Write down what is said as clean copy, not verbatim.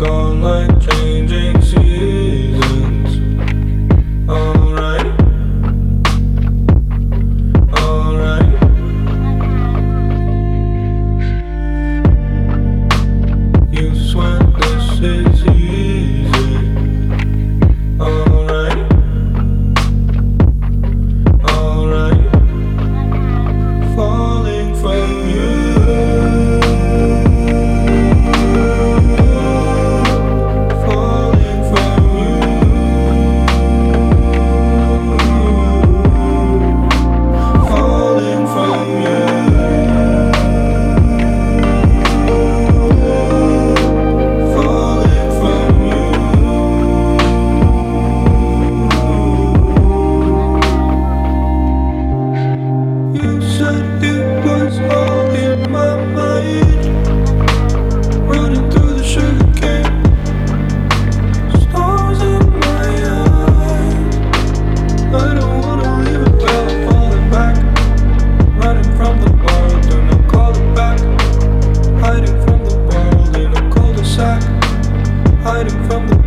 gone like changing seasons. Alright, alright. You swear this is easy. Alright, alright. Falling from you. You said it was all in my mind, running through the sugarcane, stars in my eyes. I don't wanna leave it without falling back, running from the world and I'll call it back, hiding from the world in a cul-de-sac, hiding from the